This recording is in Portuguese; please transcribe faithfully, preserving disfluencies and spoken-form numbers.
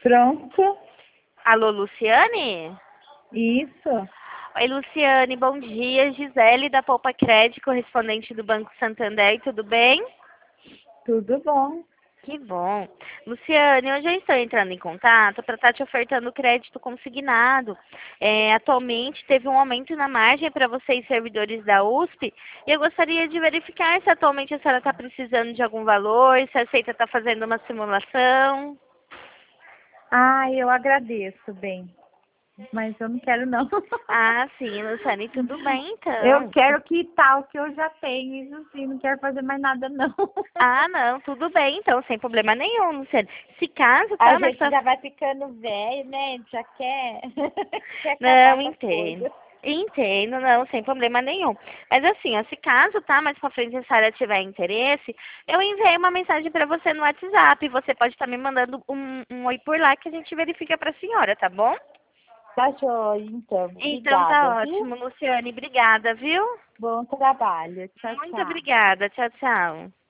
Pronto. Alô, Luciane? Isso. Oi, Luciane, bom dia. Gisele, da Poupa Crédito, correspondente do Banco Santander, tudo bem? Tudo bom. Que bom. Luciane, hoje eu estou entrando em contato para estar te ofertando crédito consignado. É, atualmente teve um aumento na margem para vocês, servidores da U S P, e eu gostaria de verificar se atualmente a senhora está precisando de algum valor, se aceita estar fazendo uma simulação. Ah, eu agradeço, bem. Mas eu não quero, não. Ah, sim, Luciane, tudo bem Eu então. quero quitar o que eu já tenho. Isso sim, não quero fazer mais nada, não. Ah, não, tudo bem então, sem problema nenhum, Luciane. Se caso, A tá, mas gente tá... já vai ficando velho, né? A gente já quer, quer acabar Não, com as entendo. coisas. Entendo, não, sem problema nenhum. Mas assim, ó, se caso, tá, mais pra frente a senhora tiver interesse, eu enviei uma mensagem pra você no WhatsApp. Você pode estar me mandando um, um oi por lá que a gente verifica pra senhora, tá bom? Tá joia, então. Então Obrigada, tá viu? ótimo, Luciane. Obrigada, viu? Bom trabalho. Tchau, Muito tchau. obrigada. Tchau, tchau.